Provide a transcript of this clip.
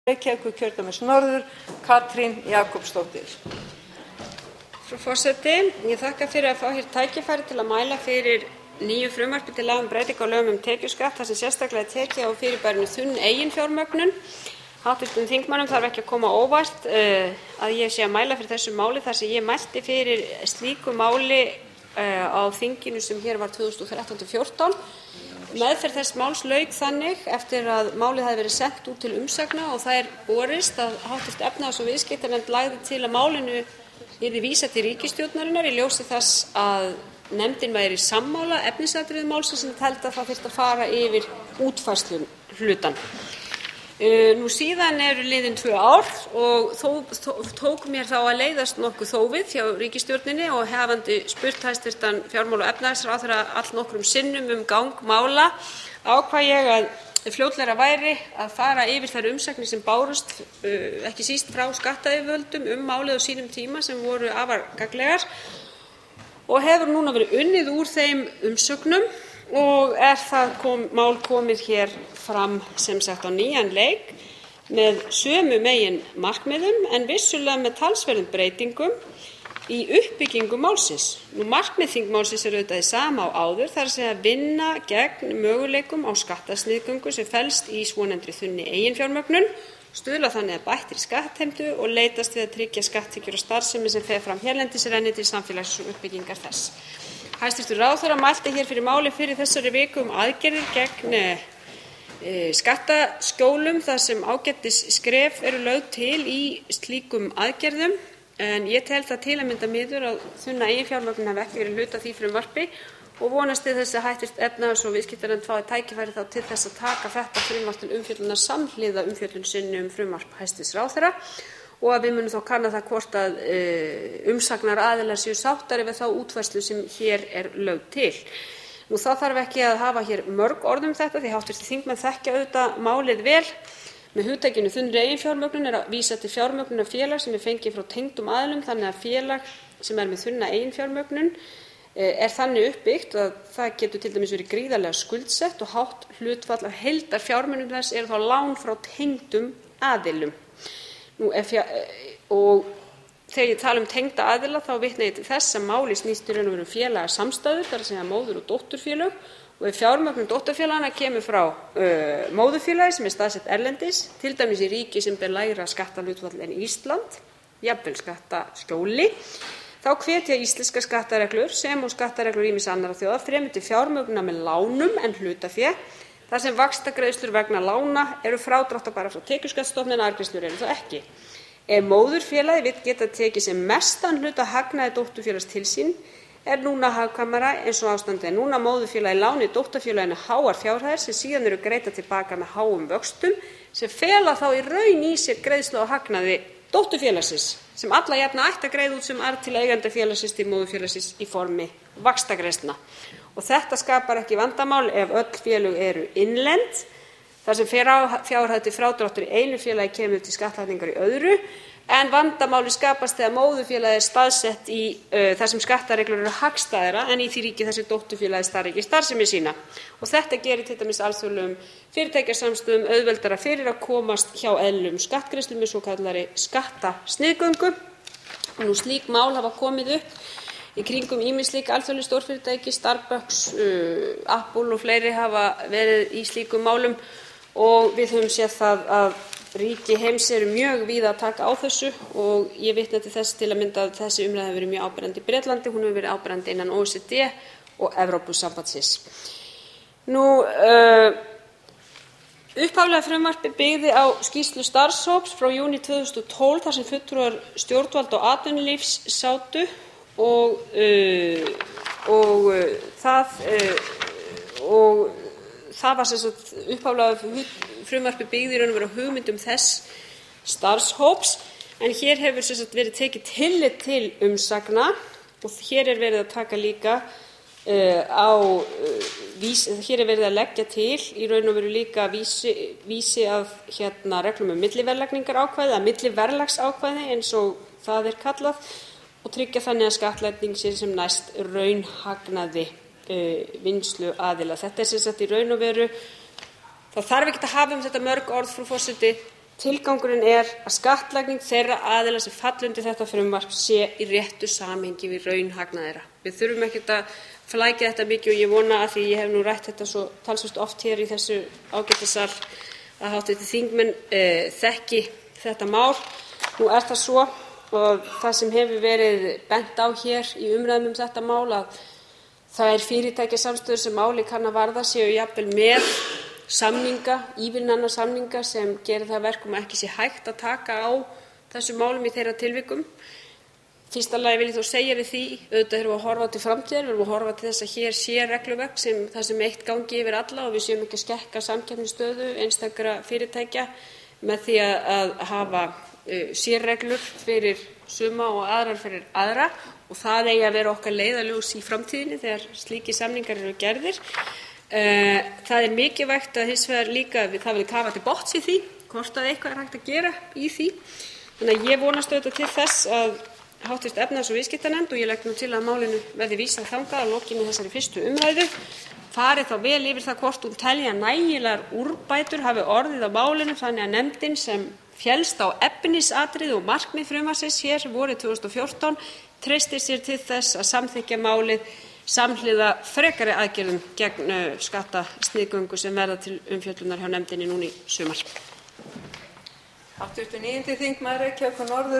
Reykjavíkurkjördæmis norður, Katrín Jakobsdóttir. Frú forseti, ég þakka fyrir að fá hér tækifæri til að mæla fyrir nýju frumvarpi til laga um breytingu á lögum um tekjuskatt þar sem sérstaklega er tekið á fyrirbærinu þunn eiginfjármögnun. Háttvirtum þingmönnum þarf ekki að koma á óvart að ég sé að mæla fyrir þessu máli þar sem ég mælti fyrir slíku máli á þinginu sem hér var 2013-14. Meðferð þess máls lauk þannig eftir að málið hafði verið sent út til umsagna og það borist að hv. efnahags- og viðskiptanefnd lagði til að málinu yrði vísað til ríkisstjórnarinnar í ljósi þess að nefndin væri sammála efnisatriðum málsins en teldi að það þyrfti að fara yfir útfærslun hlutann. Nú síðan eru liðin 2 ár og tók mér þá að leiðast nokkuð þófið hjá ríkisstjórninni og hafandi spurt hæstv. fjármála- og efnahagsráðherra allnokkrum sinnum gang mála ákvað ég að fljótlegra væri að fara yfir þær umsagnir sem bárust ekki síst frá skattyfirvöldum málið á sínum tíma sem voru afar gagnlegar og hefur núna verið unnið úr þeim umsögnum og það mál komið hér fram sem sagt á nýjan leik með sömu meginmarkmiðum en vissulega með talsverðum breytingum í uppbyggingu málsins. Markmið þingmálsins er auðvitað sama og áður, þ.e. að vinna gegn möguleikum á skattasniðgöngu sem felst í svonefndri þunni eiginfjármögnun, stuðla þannig að bættri skattheimtu og leitast við að tryggja skatttekjur og starfsemi sem fer fram hérlendis renni til samfélags- og uppbyggingar þess. Hæstv. ráðherra mælti hér fyrir máli fyrir þessari viku aðgerðir gegn skattaskjólum þar sem ágætis skref eru lögð til í slíkum aðgerðum en ég tel það til að mynda miður að þunna eiginfjármögnun hafi ekki verið hluti af því frumvarpi og vonast til þess að hæstv. efnahags- og viðskiptanefnd fái tækifæri þá til þess að taka þetta frumvarp til umfjöllunar samhliða umfjöllun sinni frumvarp hæstv. ráðherra og að við munum þá kanna það hvort að umsagnaraðilar séu sáttari við þá útfærslu sem hér er lögð til. Það þarf ekki að hafa hér mörg orð þetta því hv. þingmenn þekkja auðvitað málið vel. Með hugtakinu þunnri eiginfjármögnun er að vísa til fjármögnunar félags sem er fengið frá tengdum aðilum þannig að félag sem er með þunna eiginfjármögnun er þannig uppbyggt að það getur til dæmis verið gríðarlega skuldsett og hátt hlutfall af heildarfjármunum þess eru þá lán frá tengdum aðilum. Og þegar ég tala tengda aðila þá vitna ég til þess að máli snýst í raun og veru félagasamstæður, þ.e. móður- og dótturfélög og ef fjármögnun dótturfélaganna kemur frá móðurfélagi sem er staðsett erlendis, til dæmis í ríki sem ber lægra skattahlutfall en Ísland, jafnvel skattaskjóli, þá hvetja íslenskar skattareglur sem og skattareglur ýmissa annarra þjóða fremur til fjármögnunar með lánum en hlutafé þar sem vaxtagreiðslur vegna lána eru frádráttarbærar frá tekjuskattsstofni en arðgreiðslur eru það ekki. Ef móðurfélagið vill geta tekið sem mestan hluta hagnaði dótturfélags til sín er núna hagkvæmara eins og ástandið er núna móðurfélagið láni dótturfélaginu háar fjárhæðir sem síðan eru greiddar til baka með háum vöxtum sem fela þá í raun í sér greiðslu á hagnaði dótturfélagsins sem alla jafna ætti að greiða út sem arð til eiganda félagsins til móðurfélagsins í formi vaxtagreiðslna. Og þetta skapar ekki vandamál ef öll félög eru innlend þar sem fjárhæð til frádráttur í einu félagi kemur til skattlagningar í öðru en vandamáli skapast þegar móðurfélagið er staðsett í þar sem skattareglur eru hagstæðara en í því ríki þar sem dótturfélagið starfrækir starfsemi sína. Og þetta gerir til dæmis alþjóðlegum fyrirtækjasamstöðum auðveldara fyrir að komast hjá eðlilegum skattgreiðslum með svokallari skattasniðgöngu. Slík mál hafa komið upp í kringum ýmis slík alþjóðleg stórfyrirtæki, Starbucks, Apple og fleiri hafa verið í slíkum málum og við höfum séð það að ríki heims eru mjög víða að taka á þessu og ég vitna til þess til að mynda að þessi umræða hefur verið mjög áberandi í Bretlandi, hún hefur verið áberandi innan OECD og Evrópusambandsins. Upphaflega frumvarpið byggði á skýrslu starfshóps frá júní 2012 þar sem fulltrúar stjórnvalda og atvinnulífs sátu og það var sem sagt upphaflega frumvarpið byggði í raun og veru á hugmyndum þess starfshóps en hér hefur sem sagt verið tekið tillit til umsagna og hér er verið að taka líka hér er verið að leggja til í raun og veru líka vísi að reglum milliverðlagningarákvæði að milliverðlagsákvæði eins og það er kallað og tryggja þannig að skattlagning sé sem næst raunhagnaði vinnsluaðila. Þetta er sem sagt í raun og veru það þarf ekki að hafa þetta mörg orð, frú forseti, Tilgangurinn er að skattlagning þeirra aðila sem falla undir þetta frumvarp sé í réttu samhengi við raunhagnað þeirra. Við þurfum ekkert að flækja þetta mikið og ég vona, að því ég hef nú rætt þetta svo talsvert oft hér í þessu ágæta sal, að hv. þingmenn þekki þetta mál. Nú er það svo, og það sem hefur verið bent á hér í umræðum þetta mál, að þær fyrirtækjasamstæður sem máli kann að varða séu jafnvel með samninga, ívilnana samninga sem gerir það að verkum að ekki sé hægt að taka á þessum málum í þeirra tilvikum. Fyrsta lagi vil ég þó segja við því, auðvitað erum við að horfa til framtíðar, við erum að horfa til þess að hér sé regluverk þar sem eitt gangi yfir alla og við séum ekki að skekka samkeppnisstöðu einstakra fyrirtækja með því að hafa sérreglur fyrir suma og aðrar fyrir aðra, og það eigi að vera okkar leiðarljós í framtíðinni þegar slíkir samningar eru gerðir. Það er mikilvægt að hins vegar líka það verði kafað til botns í því hvort að eitthvað er hægt að gera í því. Þannig að ég vonast auðvitað til þess að hv. efnahags- og viðskiptanefnd, og ég legg nú til að málinu verði vísað þangað að lokinni þessari fyrstu umræðu, fari þá vel yfir það hvort hún telji að nægilegar úrbætur hafi orðið á málinu þannig að nefndin, sem féllst á efnisatriði og markmið frumvarpsins hér vorið 2014, treystir sér til þess að samþykkja málið samhliða frekari aðgerðum gegn skattasniðgöngu sem verða til umfjöllunar hjá nefndinni núna í sumar. Hv. 9. þingmaður Reykjavíkur norður